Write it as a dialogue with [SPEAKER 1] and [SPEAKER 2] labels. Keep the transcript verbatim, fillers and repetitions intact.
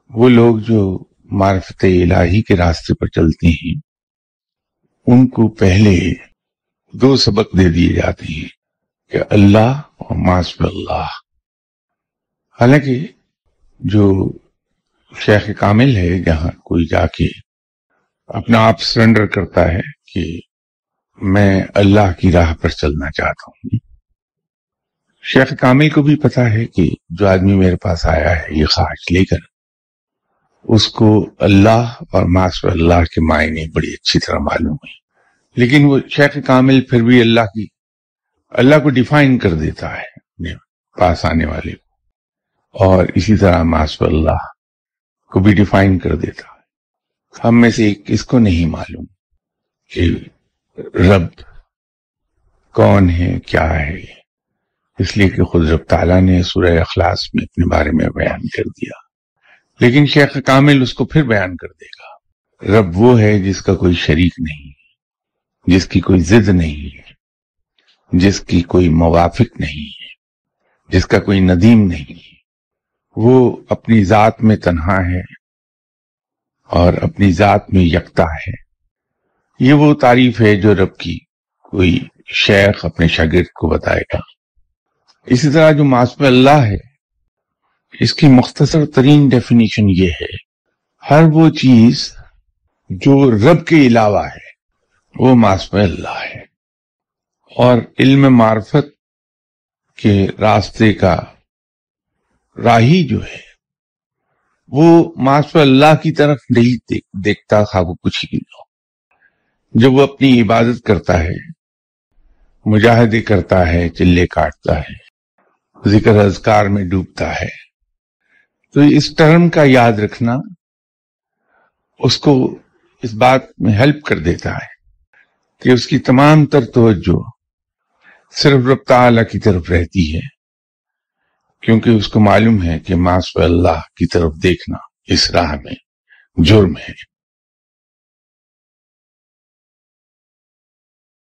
[SPEAKER 1] وہ لوگ جو معرفت الہی کے راستے پر چلتے ہیں ان کو پہلے دو سبق دے دیے جاتے ہیں کہ اللہ اور ماسو اللہ. حالانکہ جو شیخ کامل ہے، جہاں کوئی جا کے اپنا آپ سرنڈر کرتا ہے کہ میں اللہ کی راہ پر چلنا چاہتا ہوں، شیخ کامل کو بھی پتا ہے کہ جو آدمی میرے پاس آیا ہے یہ خواہش لے کر، اس کو اللہ اور ماسو اللہ کے معنی بڑی اچھی طرح معلوم ہے، لیکن وہ شیخ کامل پھر بھی اللہ کی اللہ کو ڈیفائن کر دیتا ہے اپنے پاس آنے والے کو، اور اسی طرح ماسو اللہ کو بھی ڈیفائن کر دیتا ہے. ہم میں سے کس کو نہیں معلوم کہ رب کون ہے، کیا ہے، اس لیے کہ خود رب تعالیٰ نے سورہ اخلاص میں اپنے بارے میں بیان کر دیا. لیکن شیخ کامل اس کو پھر بیان کر دے گا. رب وہ ہے جس کا کوئی شریک نہیں، جس کی کوئی ضد نہیں ہے، جس کی کوئی موافق نہیں ہے، جس کا کوئی ندیم نہیں ہے. وہ اپنی ذات میں تنہا ہے اور اپنی ذات میں یکتا ہے. یہ وہ تعریف ہے جو رب کی کوئی شیخ اپنے شاگرد کو بتائے گا. اسی طرح جو ماسو اللہ ہے، اس کی مختصر ترین ڈیفینیشن یہ ہے، ہر وہ چیز جو رب کے علاوہ ہے وہ ماسو اللہ ہے. اور علم معرفت کے راستے کا راہی جو ہے وہ ماسو اللہ کی طرف نہیں دیکھ دیکھتا خواہ وہ کچھ ہی ہو. جب وہ اپنی عبادت کرتا ہے، مجاہدے کرتا ہے، چلے کاٹتا ہے، ذکر اذکار میں ڈوبتا ہے، تو اس ٹرم کا یاد رکھنا اس کو اس بات میں ہیلپ کر دیتا ہے کہ اس کی تمام تر توجہ صرف رب تعالیٰ کی طرف رہتی ہے، کیونکہ اس کو معلوم ہے کہ ماسو اللہ کی طرف دیکھنا اس راہ میں جرم ہے.